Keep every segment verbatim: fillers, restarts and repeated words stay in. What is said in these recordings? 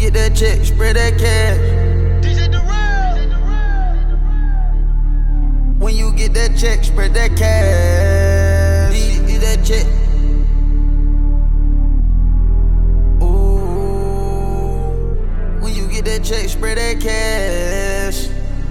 get that check, spread that cash. When you get that check, spread that cash. Get, get that check. Ooh. When you get that check, spread that cash.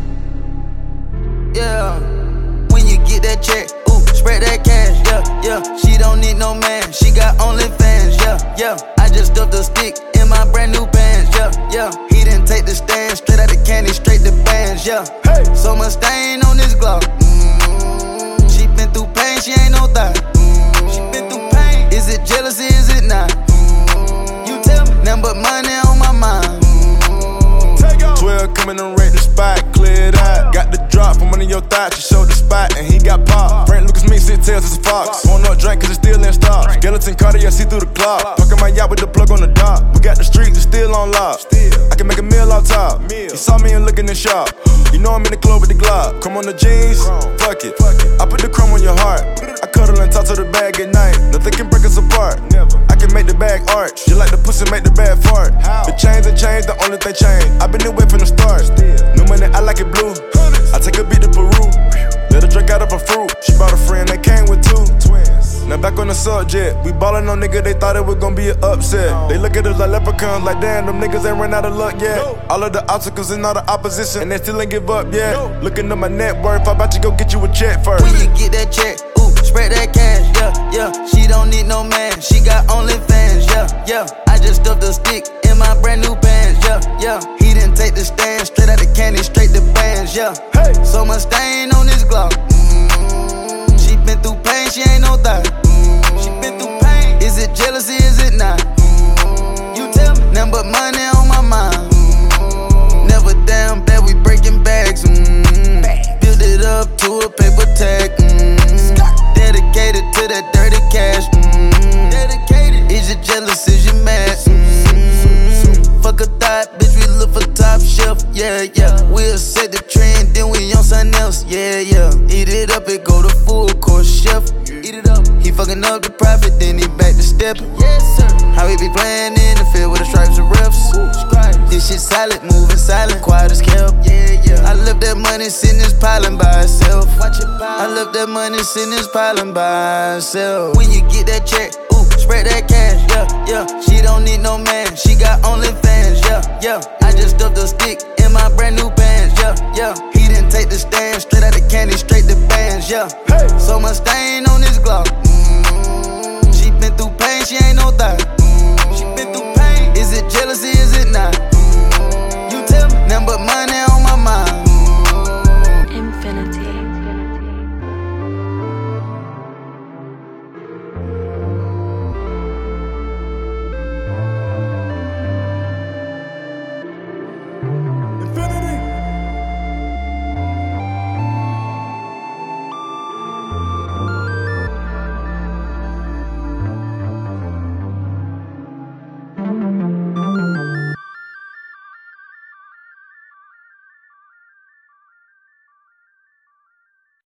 Yeah. When you get that check, ooh, spread that cash. Yeah, yeah. She don't need no man, she got OnlyFans. Yeah, yeah. I just stuffed a stick in my brand new pants. Yeah, yeah. He didn't take the stand, straight out the candy, straight to bands. Yeah. Hey. So much stain on this glove. Mm-hmm. She been through pain, she ain't no thot. Mm-hmm. She been through pain. Is it jealousy? Is it not? Mm-hmm. You tell me. Nothing but money on my mind. Mm-hmm. twelve coming and rate the spot, cleared out. Got the drop from one of your thoughts, she showed the spot, and he got popped. Frank Lucas me, sit tails as a fox. Pouring up drink cause it's still in stock. Skeleton Cartier, see through the clock. Parking my yacht with the plug on the dock. We got the streets, it's still on lock. I can make a meal off top. You saw me and looking in shop. You know I'm in the club with the Glock. Come on the jeans, fuck it. I put the chrome on your heart. I cuddle and talk to the bag at night. Nothing can break us apart. I can make the bag arch. You like the pussy, make the bag fart. The chains and chains, the only thing change. I've been away from the start. No money, I like it blue. I take a beat to Peru. Let her drink out of a fruit. She brought a friend, they came with two twins. Now back on the subject. We ballin' on nigga, they thought it was gonna be an upset. They look at us like leprechauns, like damn, them niggas ain't ran out of luck yet. All of the obstacles and all the opposition, and they still ain't give up yet. Looking at my net worth, I about to go get you a check first. When you get that check, ooh, spread that cash, yeah, yeah. She don't need no man, she got OnlyFans, yeah, yeah. I just stuffed a stick in my brand new pants, yeah, yeah. He didn't take the stand, straight out the candy, straight to bands, yeah. Hey. So much stain on this glove. Mm-hmm. She been through pain, she ain't no thot. Mm-hmm. She been through pain. Is it jealousy, is it not? Mm-hmm. You tell me. Nothing but money on my mind. Mm-hmm. Never down bad, we breaking bags. Mm-hmm. Build it up to a paper tag. Mm-hmm. Dedicated to that dirty cash. Mm-hmm. Dedicated. Is you jealous, is you mad? Mm-hmm. Fuck a thought, bitch, we look for top shelf. Yeah, yeah. We'll set the trend, then we on something else. Yeah, yeah. Eat it up, it go to full course chef. Eat it up. He fucking up the profit, then he back to stepping. Yes, sir. How he be playing in the field with the stripes and refs. This shit solid, moving silent, quiet as kept. Yeah, yeah. I left that money sitting this piling by itself. Watch it pile. I left that money sitting this piling by itself. When you get that check, ooh, spread that cash, yeah, yeah. She don't need no man, she got OnlyFans, yeah, yeah. I just stuffed a stick in my brand new pants, yeah, yeah. He didn't take the stand, straight out the candy, straight to bands, yeah. Hey. So much stain on